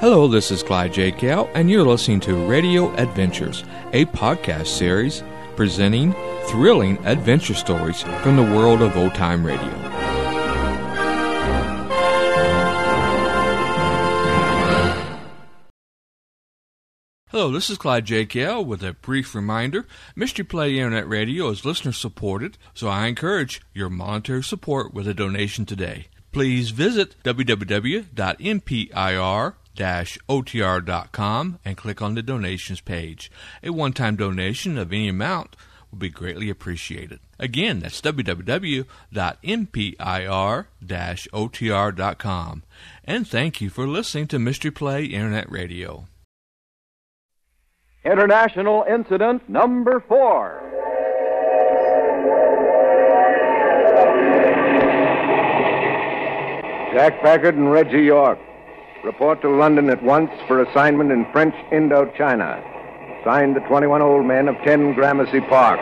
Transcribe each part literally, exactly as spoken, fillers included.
Hello, this is Clyde J. Cal, and you're listening to Radio Adventures, a podcast series presenting thrilling adventure stories from the world of old-time radio. Hello, this is Clyde J. Cal with a brief reminder. Mystery Play Internet Radio is listener-supported, so I encourage your monetary support with a donation today. Please visit w w w dot m p i r dash o t r dot com and click on the donations page. A one-time donation of any amount will be greatly appreciated. Again, that's w w w dot m p i r dash o t r dot com. And thank you for listening to Mystery Play Internet Radio. International Incident Number Four. Jack Packard and Reggie York. Report to London at once for assignment in French Indochina. Signed the twenty-one old men of ten Gramercy Park.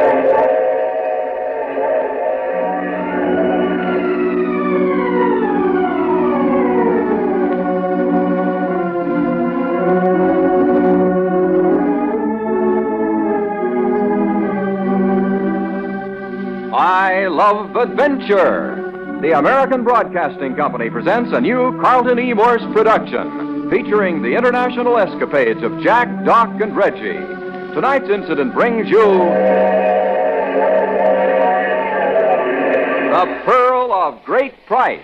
I Love Adventure. The American Broadcasting Company presents a new Carlton E. Morse production featuring the international escapades of Jack, Doc, and Reggie. Tonight's incident brings you The Pearl of Great Price.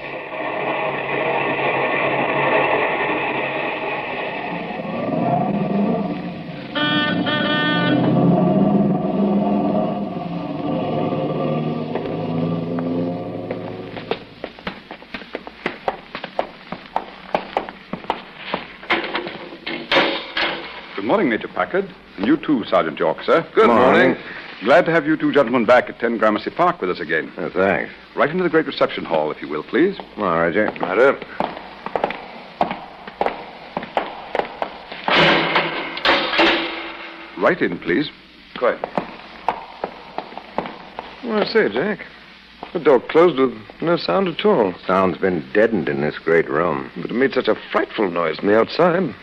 Good morning, Major Packard. And you too, Sergeant York, sir. Good morning. Glad to have you two gentlemen back at ten Gramercy Park with us again. Oh, thanks. Right into the great reception hall, if you will, please. Come on, Reggie. Matter. Right in, please. Quiet. Well, I say, Jack. The door closed with no sound at all. Sound's been deadened in this great room. But it made such a frightful noise from the outside.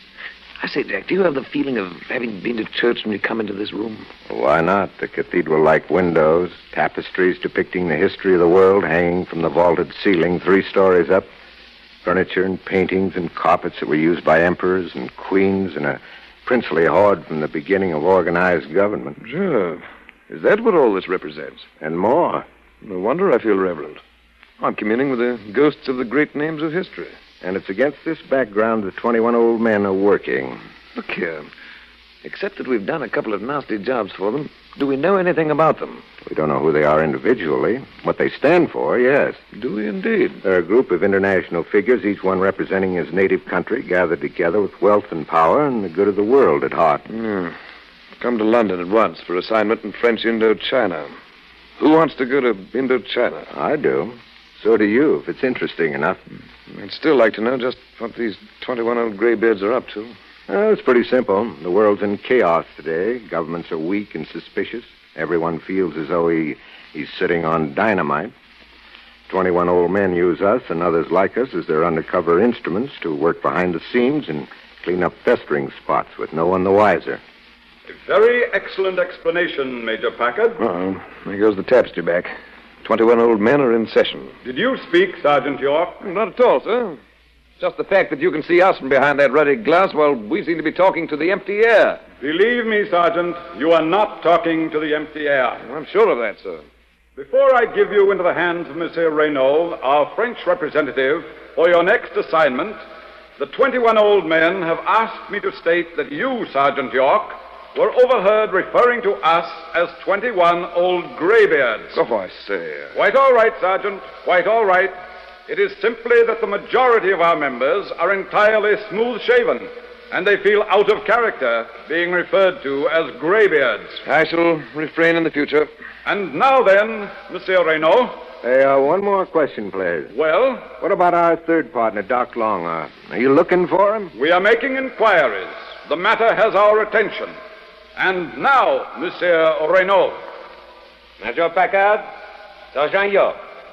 I say, Jack, do you have the feeling of having been to church when you come into this room? Why not? The cathedral-like windows, tapestries depicting the history of the world hanging from the vaulted ceiling three stories up, furniture and paintings and carpets that were used by emperors and queens, and a princely horde from the beginning of organized government. Sure. Is that what all this represents? And more. No wonder I feel reverent. I'm communing with the ghosts of the great names of history. And it's against this background the twenty-one old men are working. Look here. Except that we've done a couple of nasty jobs for them, do we know anything about them? We don't know who they are individually. What they stand for, yes. Do we indeed? They're a group of international figures, each one representing his native country, gathered together with wealth and power and the good of the world at heart. Yeah. Come to London at once for assignment in French Indochina. Who wants to go to Indochina? I do. So do you, if it's interesting enough. I'd still like to know just what these twenty-one old graybeards are up to. Well, it's pretty simple. The world's in chaos today. Governments are weak and suspicious. Everyone feels as though he, he's sitting on dynamite. Twenty-one old men use us and others like us as their undercover instruments to work behind the scenes and clean up festering spots with no one the wiser. A very excellent explanation, Major Packard. Uh-oh. There goes the tapestry back. Twenty-one old men are in session. Did you speak, Sergeant York? Not at all, sir. Just the fact that you can see us from behind that ruddy glass while we seem to be talking to the empty air. Believe me, Sergeant, you are not talking to the empty air. I'm sure of that, sir. Before I give you into the hands of Monsieur Renault, our French representative, for your next assignment, the twenty-one old men have asked me to state that you, Sergeant York, were overheard referring to us as twenty-one old graybeards. Oh, I say. Quite all right, Sergeant. Quite all right. It is simply that the majority of our members are entirely smooth-shaven, and they feel out of character being referred to as graybeards. I shall refrain in the future. And now then, Monsieur Renault. Hey, uh, one more question, please. Well? What about our third partner, Doc Long? Uh, are you looking for him? We are making inquiries. The matter has our attention. And now, Monsieur Renault. Major Packard, Sergeant York.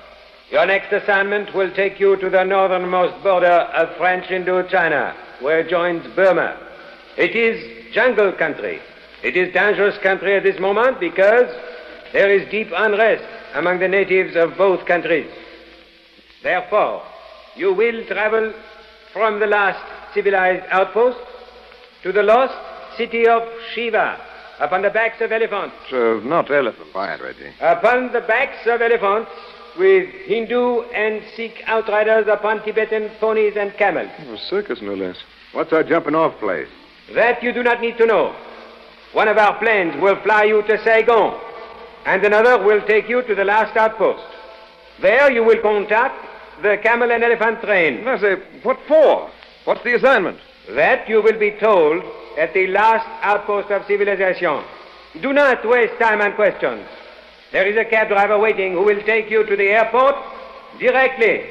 Your next assignment will take you to the northernmost border of French Indochina, where it joins Burma. It is jungle country. It is dangerous country at this moment because there is deep unrest among the natives of both countries. Therefore, you will travel from the last civilized outpost to the lost city of Shiva upon the backs of elephants. So, not elephants. Quiet, Reggie. Upon the backs of elephants, with Hindu and Sikh outriders upon Tibetan ponies and camels. A circus, no less. What's our jumping off place? That you do not need to know. One of our planes will fly you to Saigon, and another will take you to the last outpost. There you will contact the camel and elephant train. I say, what for? What's the assignment? That you will be told at the last outpost of civilization. Do not waste time on questions. There is a cab driver waiting who will take you to the airport directly.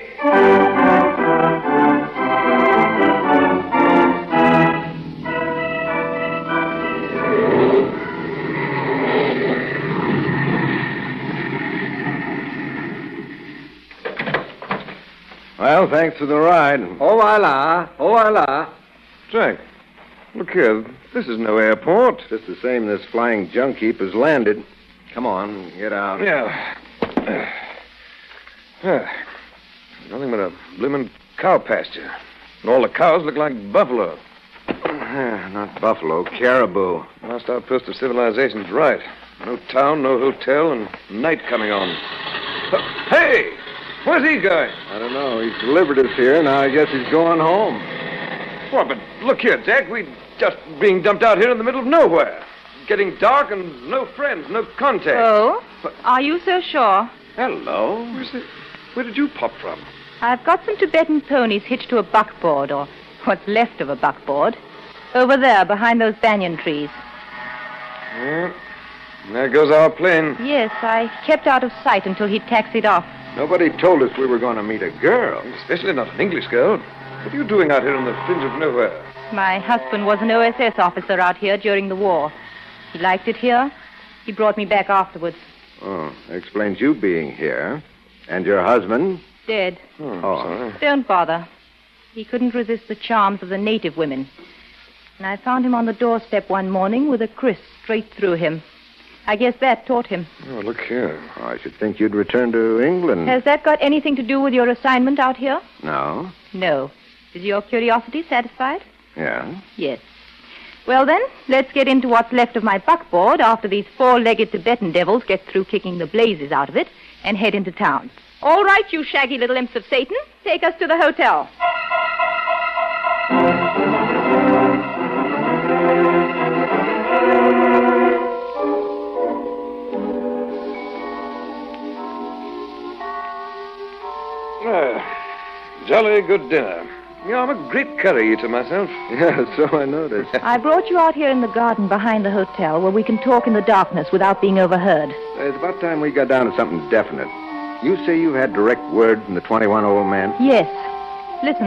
Well, thanks for the ride. Au revoir. Au revoir. Jack, look here. This is no airport. Just the same, this flying junk heap has landed. Come on, get out. Yeah. Uh, nothing but a bloomin' cow pasture. And all the cows look like buffalo. Uh, not buffalo, caribou. Last outpost of civilization's right. No town, no hotel, and night coming on. Uh, hey! Where's he going? I don't know. He's delivered us here. Now I guess he's going home. Well, but look here, Jack. We're just being dumped out here in the middle of nowhere. Getting dark and no friends, no contact. Oh? Are you so sure? Hello. Where's the... Where did you pop from? I've got some Tibetan ponies hitched to a buckboard, or what's left of a buckboard, over there behind those banyan trees. Yeah. There goes our plane. Yes, I kept out of sight until he taxied off. Nobody told us we were going to meet a girl. Especially not an English girl. What are you doing out here in the fringe of nowhere? My husband was an O S S officer out here during the war. He liked it here. He brought me back afterwards. Oh, that explains you being here. And your husband? Dead. Oh, Oh. sorry. Don't bother. He couldn't resist the charms of the native women. And I found him on the doorstep one morning with a kriss straight through him. I guess that taught him. Oh, look here. Oh, I should think you'd return to England. Has that got anything to do with your assignment out here? No? No. Is your curiosity satisfied? Yeah? Yes. Well, then, let's get into what's left of my buckboard after these four-legged Tibetan devils get through kicking the blazes out of it and head into town. All right, you shaggy little imps of Satan. Take us to the hotel. Ah, jolly good dinner. Yeah, I'm a great curry eater myself. Yeah, so I noticed. I brought you out here in the garden behind the hotel where we can talk in the darkness without being overheard. It's about time we got down to something definite. You say you had direct word from the twenty-one old man? Yes. Listen.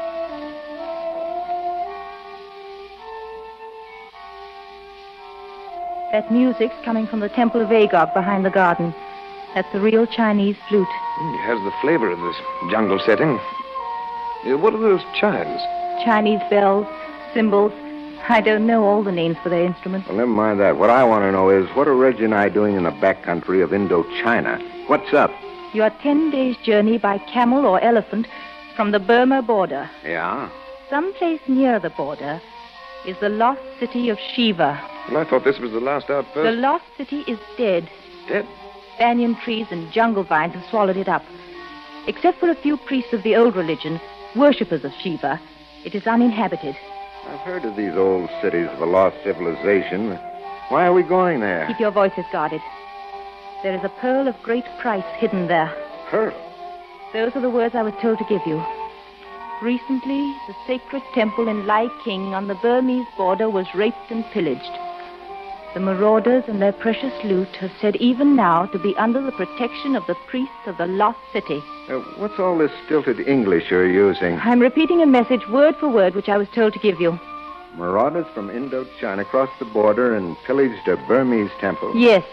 That music's coming from the Temple of Agog behind the garden. That's the real Chinese flute. It has the flavor of this jungle setting. Uh, what are those chimes? Chinese bells, cymbals. I don't know all the names for their instruments. Well, never mind that. What I want to know is, what are Reggie and I doing in the backcountry of Indochina? What's up? You're ten days' journey by camel or elephant from the Burma border. Yeah? Someplace near the border is the lost city of Shiva. Well, I thought this was the last outpost. The lost city is dead. Dead? Banyan trees and jungle vines have swallowed it up. Except for a few priests of the old religion, worshippers of Shiva, it is uninhabited. I've heard of these old cities of a lost civilization. Why are we going there? Keep your voices guarded. There is a pearl of great price hidden there. Pearl? Those are the words I was told to give you. Recently, the sacred temple in Lai King on the Burmese border was raped and pillaged. The marauders and their precious loot are said even now to be under the protection of the priests of the lost city. Uh, what's all this stilted English you're using? I'm repeating a message word for word which I was told to give you. Marauders from Indochina crossed the border and pillaged a Burmese temple? Yes.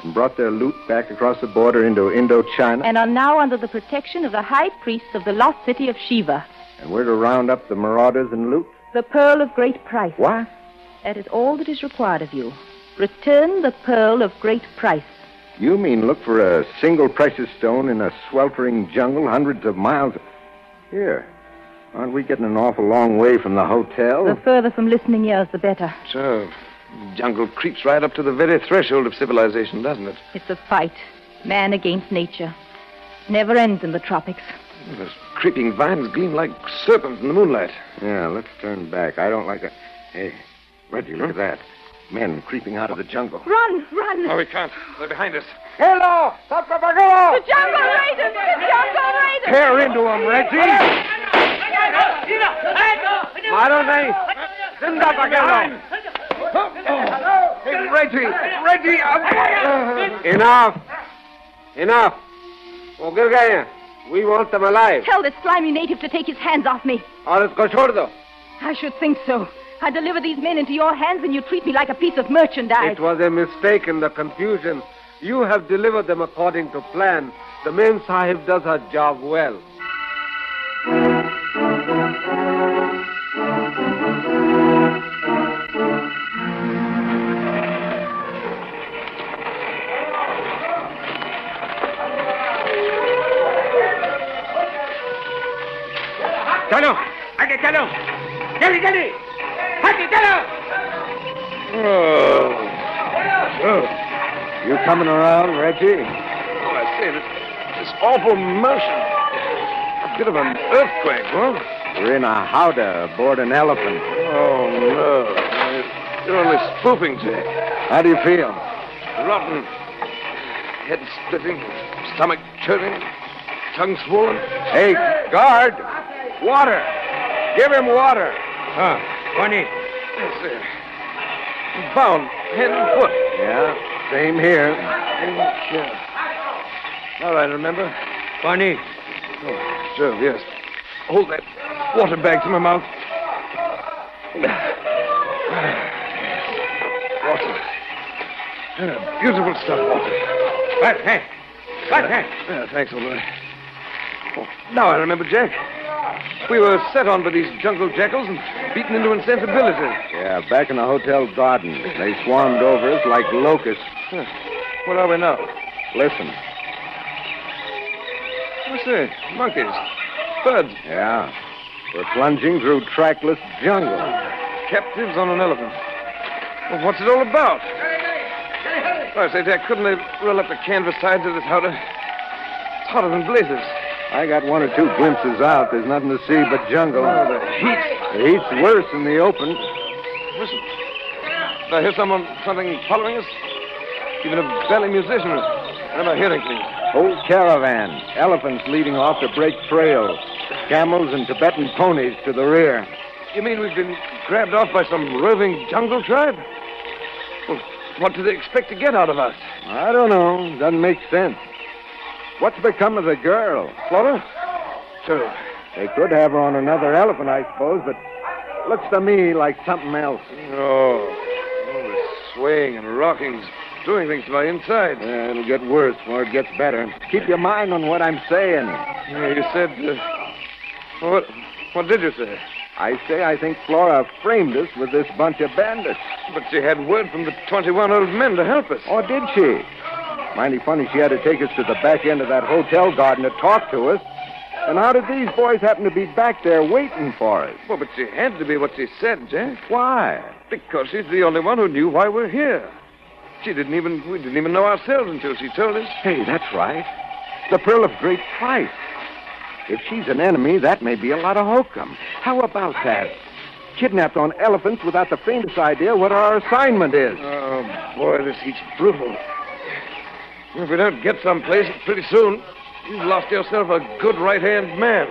and brought their loot back across the border into Indochina. And are now under the protection of the high priest of the lost city of Shiva. And we're to round up the marauders and loot? The pearl of great price. What? That is all that is required of you. Return the pearl of great price. You mean look for a single precious stone in a sweltering jungle hundreds of miles? Here. Aren't we getting an awful long way from the hotel? The further from listening ears, the better. So, the jungle creeps right up to the very threshold of civilization, doesn't it? It's a fight. Man against nature. Never ends in the tropics. Those creeping vines gleam like serpents in the moonlight. Yeah, let's turn back. I don't like that. Hey, Reggie, look at that. Men creeping out of the jungle. Run, run. Oh, we can't. They're behind us. Hello! Stop the bagolo! The jungle raiders! The jungle raiders! Tear into them, Reggie! Maroney! Send up bagolo! Hey, Reggie! Reggie! Uh, Enough! Enough! Oh, Gilgaya, we want them alive. Tell this slimy native to take his hands off me. Or it's Cochordo. I should think so. I deliver these men into your hands and you treat me like a piece of merchandise. It was a mistake in the confusion. You have delivered them according to plan. The Mem Sahib does her job well. Chalo! Aage chalo! Jaldi, jaldi! Aage chalo! Oh. Oh. You coming around, Reggie? Oh, I say, this, this awful motion. A bit of an earthquake, huh? We're in a howdah aboard an elephant. Oh, no. You're only spoofing, Jack. How do you feel? Rotten. Head splitting, stomach churning, tongue swollen. Hey, guard! Water! Give him water! Huh. Funny. Yes, sir. Bound, hand and foot. Yeah, same here. Yeah. All right, remember? Funny. Oh, sure, yes. Hold that water bag to my mouth. Water. Yeah, beautiful stuff, water. Right hand. Right hand. Yeah, thanks, old boy. Oh, now I remember, Jack. We were set on by these jungle jackals and beaten into insensibility. Yeah, back in the hotel garden. They swarmed over us like locusts. Huh. What are we now? Listen. What's that? Monkeys. Birds. Yeah. We're plunging through trackless jungle. Captives on an elephant. Well, what's it all about? Oh, I say, Jack, couldn't they roll up the canvas sides of this howdah? It's hotter than blazes. I got one or two glimpses out. There's nothing to see but jungle. Oh, the heat. The heat's worse in the open. Listen. Did I hear someone, something following us? Even a belly musician. What am I hearing, please? Whole caravan. Elephants leading off to break trails. Camels and Tibetan ponies to the rear. You mean we've been grabbed off by some roving jungle tribe? Well, what do they expect to get out of us? I don't know. Doesn't make sense. What's become of the girl? Flora? Sure. They could have her on another elephant, I suppose, but looks to me like something else. Oh, oh the swaying and rocking's doing things to my inside. Yeah, it'll get worse before it gets better. Keep your mind on what I'm saying. Yeah, you said... Uh, what, what did you say? I say I think Flora framed us with this bunch of bandits. But she had word from the twenty-one old men to help us. Or did she? Mighty funny she had to take us to the back end of that hotel garden to talk to us. And how did these boys happen to be back there waiting for us? Well, but she had to be what she said, Jack. Why? Because she's the only one who knew why we're here. She didn't even, we didn't even know ourselves until she told us. Hey, that's right. The pearl of great price. If she's an enemy, that may be a lot of hokum. How about that? Kidnapped on elephants without the faintest idea what our assignment is. Oh, boy, this heat's brutal. If we don't get someplace pretty soon, you've lost yourself a good right-hand man.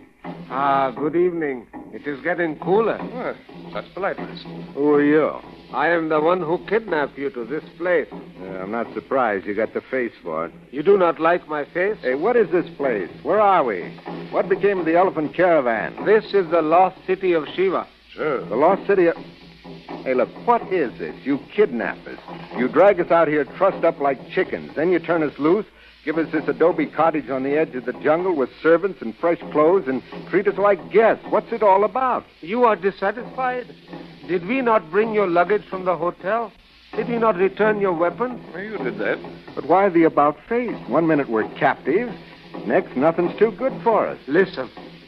Ah, good evening. It is getting cooler. Oh, such politeness. Who are you? I am the one who kidnapped you to this place. Uh, I'm not surprised you got the face for it. You do not like my face? Hey, what is this place? Where are we? What became of the elephant caravan? This is the lost city of Shiva. Sure. The lost city of... Hey, look, what is this? You kidnap us. You drag us out here trussed up like chickens. Then you turn us loose, give us this adobe cottage on the edge of the jungle with servants and fresh clothes, and treat us like guests. What's it all about? You are dissatisfied? Did we not bring your luggage from the hotel? Did we not return your weapons? Well, you did that. But why the about face? One minute we're captives. Next, nothing's too good for us. Listen.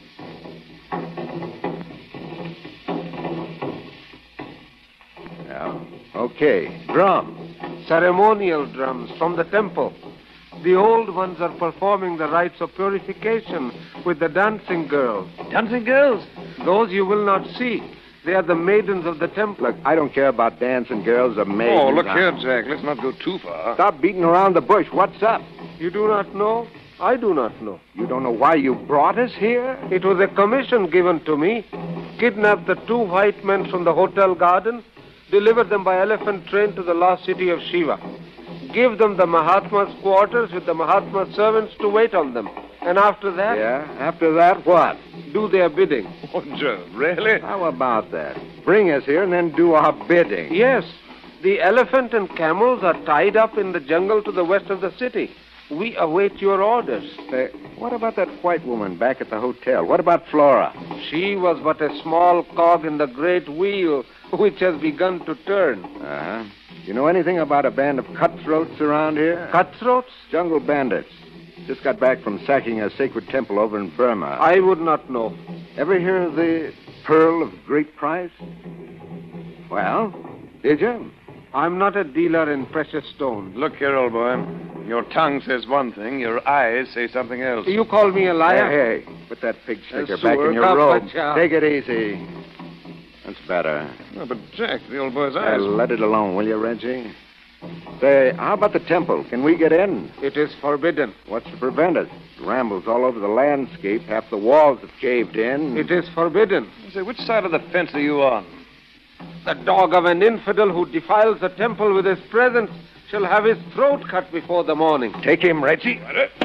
Now, okay. Drums. Ceremonial drums from the temple. The old ones are performing the rites of purification with the dancing girls. Dancing girls? Those you will not see. They are the maidens of the temple. Look, I don't care about dancing girls or maidens. Oh, look here, Jack. Let's not go too far. Stop beating around the bush. What's up? You do not know? I do not know. You don't know why you brought us here? It was a commission given to me. Kidnap the two white men from the hotel garden, deliver them by elephant train to the lost city of Shiva. Give them the Mahatma's quarters with the Mahatma's servants to wait on them. And after that? Yeah, after that, what? Do their bidding. Oh, Joe, really? How about that? Bring us here and then do our bidding. Yes. The elephant and camels are tied up in the jungle to the west of the city. We await your orders. Uh, what about that white woman back at the hotel? What about Flora? She was but a small cog in the great wheel which has begun to turn. Uh-huh. You know anything about a band of cutthroats around here? Cutthroats? Jungle bandits. Just got back from sacking a sacred temple over in Burma. I would not know. Ever hear of the Pearl of Great Price? Well, did you? I'm not a dealer in precious stones. Look here, old boy. Your tongue says one thing, your eyes say something else. You call me a liar? Hey, hey, put that pig sticker Uh, back in your Surka robe. Pacha. Take it easy. That's better. No, but, Jack, the old boy's Uh, eyes... let it alone, will you, Reggie? Say, how about the temple? Can we get in? It is forbidden. What's to prevent us? It rambles all over the landscape. Half the walls have caved in. It is forbidden. Say, which side of the fence are you on? The dog of an infidel who defiles the temple with his presence shall have his throat cut before the morning. Take him, Reggie.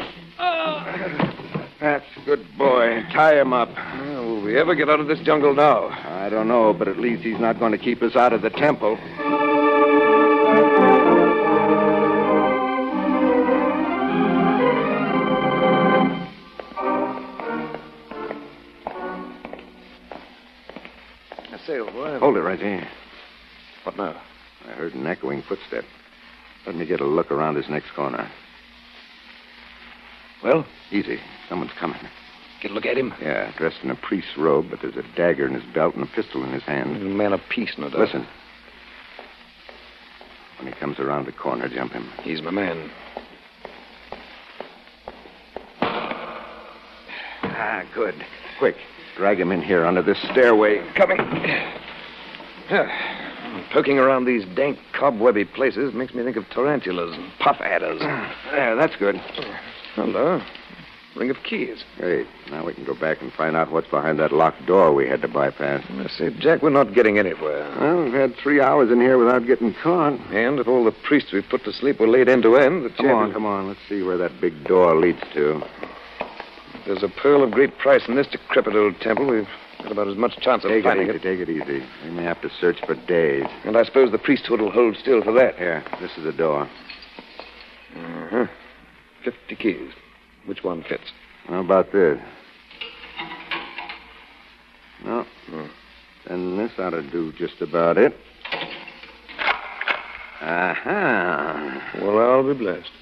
That's a good boy. Tie him up. Well, will we ever get out of this jungle now? I don't know, but at least he's not going to keep us out of the temple. Say, old boy. Hold it, Reggie. What now? I heard an echoing footstep. Let me get a look around this next corner. Well? Easy. Someone's coming. Get a look at him. Yeah, dressed in a priest's robe, but there's a dagger in his belt and a pistol in his hand. He's a man of peace, no doubt. Listen. When he comes around the corner, jump him. He's my man. Ah, good. Quick. Drag him in here under this stairway. Coming. Yeah. Poking around these dank, cobwebby places makes me think of tarantulas and puff adders. There, that's good. Hello. Ring of keys. Great. Now we can go back and find out what's behind that locked door we had to bypass. I say, Jack, we're not getting anywhere. Well, we've had three hours in here without getting caught. And if all the priests we put to sleep were laid end to end, the Come on, come on. Let's see where that big door leads to. If there's a pearl of great price in this decrepit old temple, we've got about as much chance of Take finding it easy, it. take it easy. We may have to search for days. And I suppose the priesthood will hold still for that. Here, this is the door. Uh-huh. Fifty keys. Which one fits? How about this? No. Then this ought to do just about it. Aha. Well, I'll be blessed.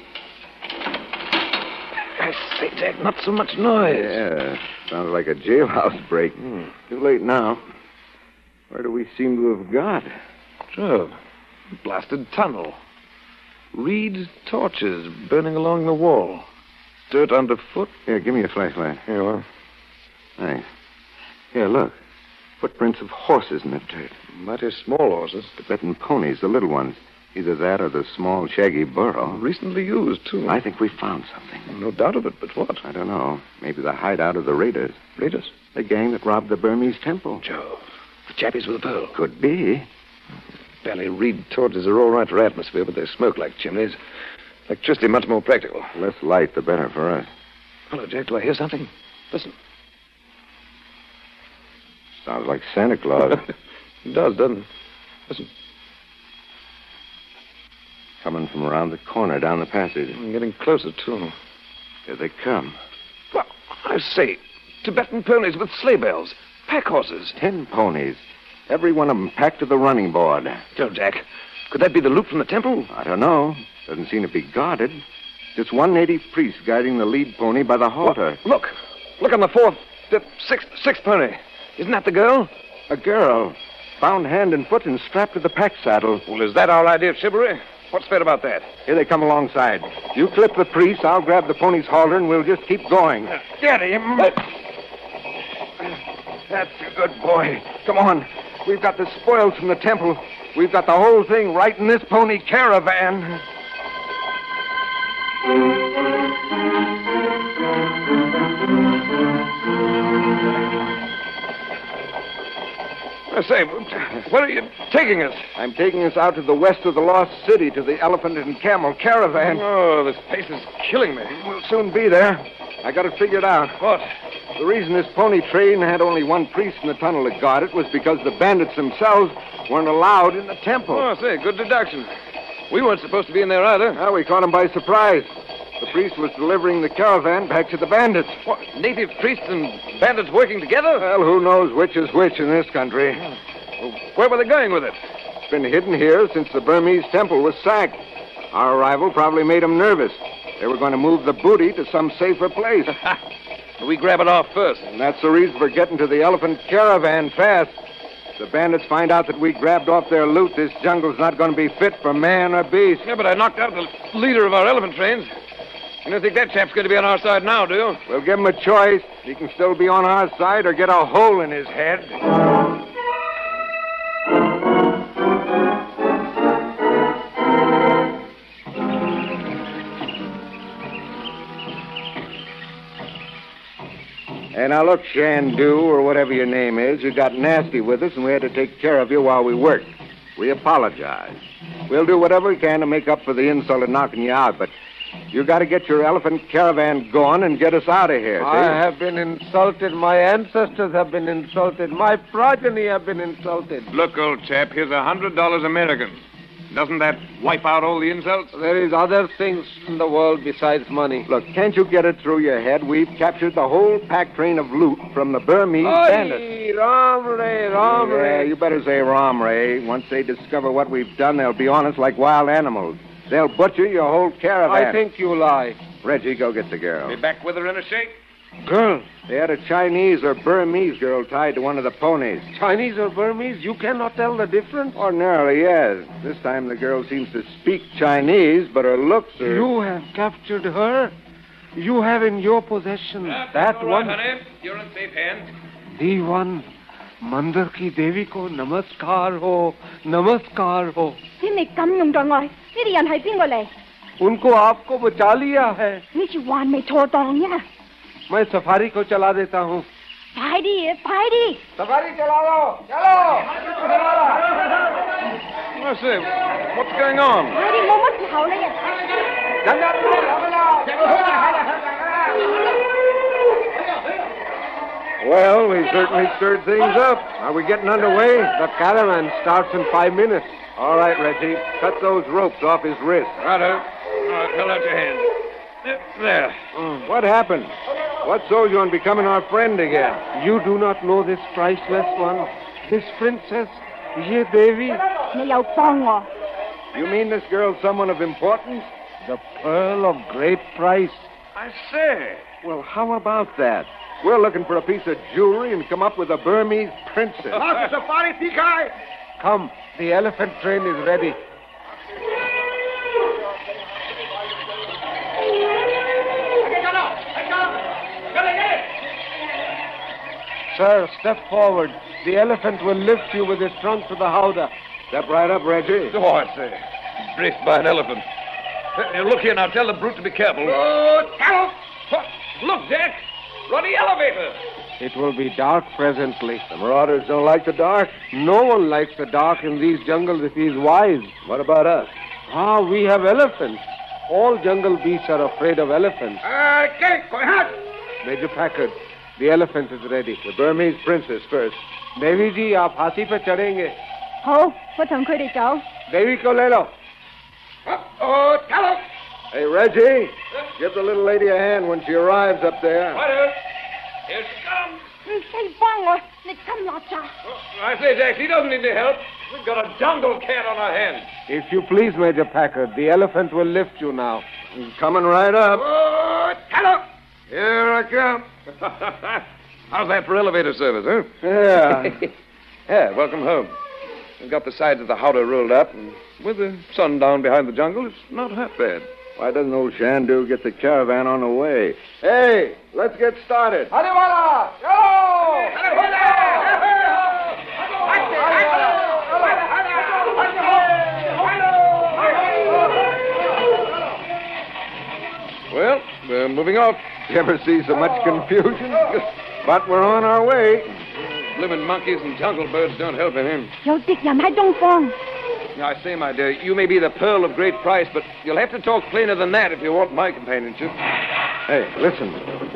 I say, Jack, not so much noise. Yeah, sounds like a jailhouse break. Hmm. Too late now. Where do we seem to have got? Joe, blasted tunnel. Reed torches burning along the wall. Dirt underfoot. Here, give me a flashlight. Here you are. Thanks. Here, look. Footprints of horses in the dirt. Mighty small horses. Tibetan ponies, the little ones. Either that or the small, shaggy burro. Recently used, too. I think we found something. No doubt of it, but what? I don't know. Maybe the hideout of the raiders. Raiders? The gang that robbed the Burmese temple. Joe, the chappies with the pearl. Could be. Valley Reed torches are all right for atmosphere, but they smoke like chimneys. Electricity much more practical. Less light, the better for us. Hello, Jack. Do I hear something? Listen. Sounds like Santa Claus. It does, doesn't it? Listen. Coming from around the corner down the passage. I'm getting closer, too. Here they come. Well, I say, Tibetan ponies with sleigh bells. Pack horses. Ten ponies. Every one of them packed to the running board. Tell Jack, could that be the loot from the temple? I don't know. Doesn't seem to be guarded. Just one native priest guiding the lead pony by the halter. Well, look. Look on the fourth, the sixth, sixth pony. Isn't that the girl? A girl. Bound hand and foot and strapped to the pack saddle. Well, is that our idea of chivalry? What's fair about that? Here they come alongside. You clip the priest, I'll grab the pony's halter, and we'll just keep going. Get him. That's a good boy. Come on. We've got the spoils from the temple. We've got the whole thing right in this pony caravan. I say, where are you taking us? I'm taking us out to the west of the Lost City to the Elephant and Camel caravan. Oh, this pace is killing me. We'll soon be there. I got it figured out. What? The reason this pony train had only one priest in the tunnel to guard it was because the bandits themselves weren't allowed in the temple. Oh, I say, good deduction. We weren't supposed to be in there either. Well, we caught him by surprise. The priest was delivering the caravan back to the bandits. What, native priests and bandits working together? Well, who knows which is which in this country. Well, where were they going with it? It's been hidden here since the Burmese temple was sacked. Our arrival probably made them nervous. They were going to move the booty to some safer place. We grab it off first. And that's the reason for getting to the elephant caravan fast. If the bandits find out that we grabbed off their loot, this jungle's not going to be fit for man or beast. Yeah, but I knocked out the leader of our elephant trains. You don't think that chap's going to be on our side now, do you? We'll give him a choice. He can still be on our side or get a hole in his head. And now look, Shandu, or whatever your name is, you got nasty with us and we had to take care of you while we worked. We apologize. We'll do whatever we can to make up for the insult of knocking you out, but you got to get your elephant caravan going and get us out of here, see? I have been insulted. My ancestors have been insulted. My progeny have been insulted. Look, old chap, here's a hundred dollars American. Doesn't that wipe out all the insults? There is other things in the world besides money. Look, can't you get it through your head? We've captured the whole pack train of loot from the Burmese bandits. Oi, Ram Ray, Ram Yeah, Ray. you better say Ram Ray. Once they discover what we've done, they'll be on us like wild animals. They'll butcher your whole caravan. I think you lie. Reggie, go get the girl. Be back with her in a shake? Girl. They had a Chinese or Burmese girl tied to one of the ponies. Chinese or Burmese? You cannot tell the difference? Ordinarily, yes. This time the girl seems to speak Chinese, but her looks are... You have captured her. You have in your possession Yeah, that all one. right, honey. You're in safe hands. The one. Mandar ki Devi ko namaskar ho. Namaskar ho. 你咪咁用待我，呢啲人係邊個嚟？ उनको आपको बचा लिया है 呢條還未妥當呀！ मैं safari को चला देता हूँ 快啲，快啲！ सफारी चला लो चलो I say, what's going on? 快啲，冇乜時候啦！ Well, we certainly stirred things up. Are we getting underway? The caravan starts in five minutes. All right, Reggie. Cut those ropes off his wrist. Righto. All right, hold out your hand. There. What happened? What sold you on becoming our friend again? You do not know this priceless one. This princess, Ye Devi. 你又幫我， You mean this girl's someone of importance? The pearl of great price. I say. Well, how about that? We're looking for a piece of jewelry and come up with a Burmese princess. Come, the elephant train is ready. Sir, step forward. The elephant will lift you with his trunk to the howdah. Step right up, Reggie. Oh, I say. Braced by an elephant. Uh, look here now. Tell the brute to be careful. Oh, tell! Look, Jack! Run the elevator! It will be dark presently. The marauders don't like the dark? No one likes the dark in these jungles if he's wise. What about us? Ah, we have elephants. All jungle beasts are afraid of elephants. Major Packard, the elephant is ready. The Burmese princess first. Devi ji, aap haathi pe chadenge. 好，我同佢哋走。 Devi ko le lo. Oh, tell him! Hey, Reggie, give the little lady a hand when she arrives up there. Here she comes. 你你幫我，你咁邋遢。 I say, Jack, he doesn't need any help. We've got a jungle cat on our hands. If you please, Major Packard, the elephant will lift you now. He's coming right up. Oh, hello. Here I come. How's that for elevator service, huh? Yeah. Yeah, welcome home. We've got the sides of the howdah rolled up, and with the sun down behind the jungle, it's not half bad. Why doesn't old Shandu get the caravan on the way? Hey, let's get started. Hadiwala! Yo! Well, we're moving off. You ever see so much confusion? But we're on our way. Living monkeys and jungle birds don't help him. 有敵人喺東方。 Now, I say, my dear, you may be the pearl of great price, but you'll have to talk plainer than that if you want my companionship. Hey, listen.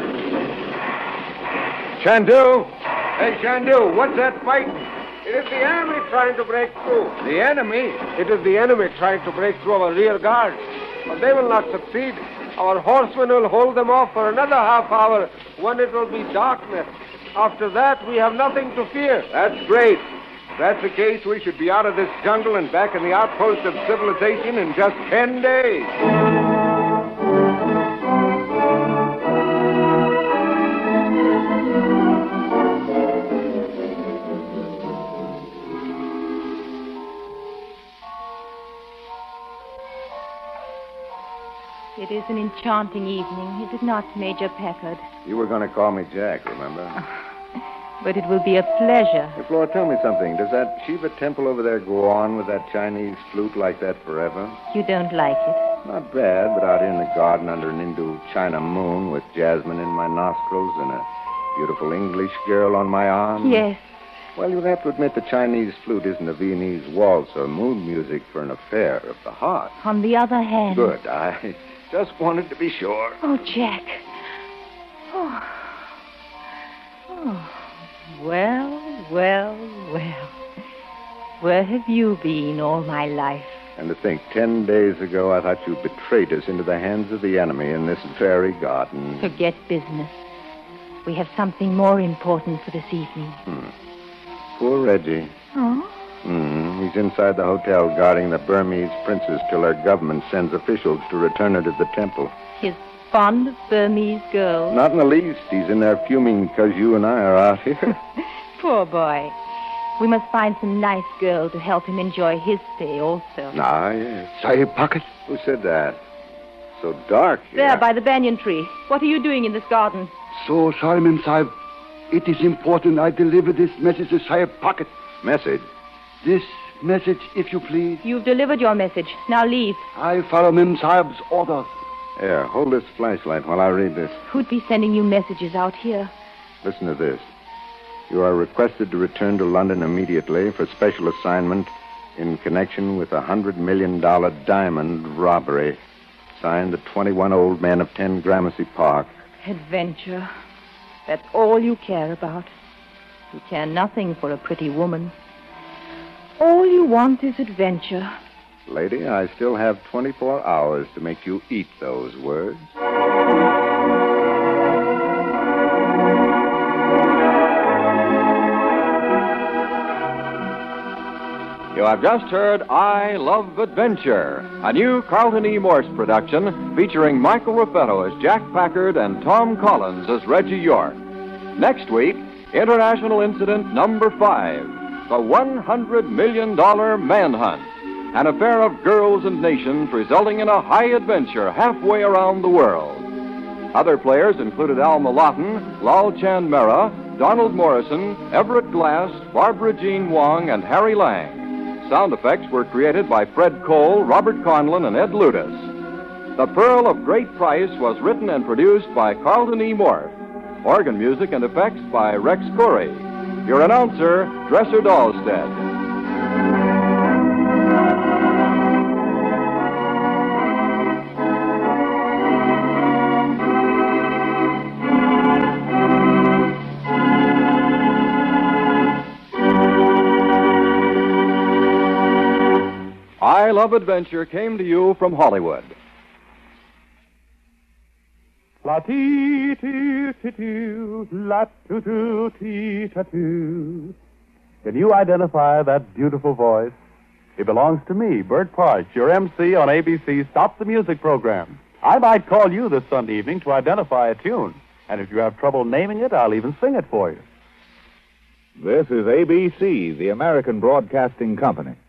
Shandu! Hey, Shandu, what's that fighting? It is the enemy trying to break through. The enemy? It is the enemy trying to break through our rear guard. But they will not succeed. Our horsemen will hold them off for another half hour when it will be darkness. After that, we have nothing to fear. That's great. If that's the case, we should be out of this jungle and back in the outpost of civilization in just ten days. It is an enchanting evening, is it not, Major Packard? You were going to call me Jack, remember? But it will be a pleasure. Hey, Flora, tell me something. Does that Shiva temple over there go on with that Chinese flute like that forever? You don't like it? Not bad, but out here in the garden under an Indo-China moon with jasmine in my nostrils and a beautiful English girl on my arm. Yes. Well, you'll have to admit the Chinese flute isn't a Viennese waltz or moon music for an affair of the heart. On the other hand... Good. I just wanted to be sure. Oh, Jack. Oh. Oh. Well, well, well. Where have you been all my life? And to think, ten days ago I thought you betrayed us into the hands of the enemy in this very garden. Forget business. We have something more important for this evening. Hmm. Poor Reggie. Oh? Hmm. He's inside the hotel guarding the Burmese princess till our government sends officials to return her to the temple. His fond of Burmese girls? Not in the least. He's in there fuming because you and I are out here. Poor boy. We must find some nice girl to help him enjoy his stay also. Ah, yes. Sahib Packard? Who said that? So dark here. There, by the banyan tree. What are you doing in this garden? So, sorry, Mem Sahib. It is important I deliver this message to Sahib Packard. Message? This message, if you please. You've delivered your message. Now leave. I follow Mem Sahib's orders. Here, hold this flashlight while I read this. Who'd be sending you messages out here? Listen to this. You are requested to return to London immediately for special assignment in connection with a hundred million dollar diamond robbery. Signed, the twenty-one old men of ten Gramercy Park. Adventure. That's all you care about. You care nothing for a pretty woman. All you want is adventure. Lady, I still have twenty-four hours to make you eat those words. You have just heard I Love Adventure, a new Carlton E. Morse production featuring Michael Ruffetto as Jack Packard and Tom Collins as Reggie York. Next week, International Incident Number Five, the one hundred million dollar Manhunt, an affair of girls and nations resulting in a high adventure halfway around the world. Other players included Alma Lawton, Lal Chan Mehra, Donald Morrison, Everett Glass, Barbara Jean Wong, and Harry Lang. Sound effects were created by Fred Cole, Robert Conlon, and Ed Ludus. The Pearl of Great Price was written and produced by Carlton E. Morse. Organ music and effects by Rex Corey. Your announcer, Dresser Dahlstead. I Love Adventure came to you from Hollywood. La ti ti ti ti la tu tu ti ta tu. Can you identify that beautiful voice? It belongs to me, Bert Parch, your M C on A B C's Stop the Music program. I might call you this Sunday evening to identify a tune, and if you have trouble naming it, I'll even sing it for you. This is A B C, the American Broadcasting Company.